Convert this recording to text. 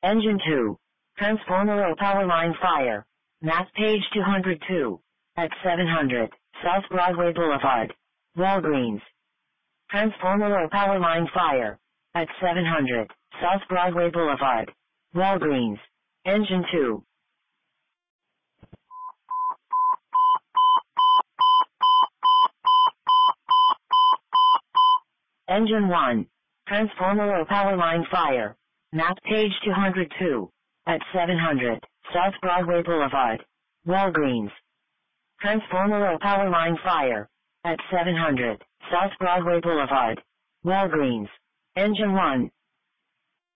Engine 2. Transformer or power line fire. Map page 202. At 700, South Broadway Boulevard. Walgreens. Transformer or power line fire. At 700, South Broadway Boulevard. Walgreens. Engine 2. Engine 1. Transformer or power line fire. Map page 202. At 700, South Broadway Boulevard. Walgreens. Transformer or power line fire. At 700, South Broadway Boulevard. Walgreens. Engine 1.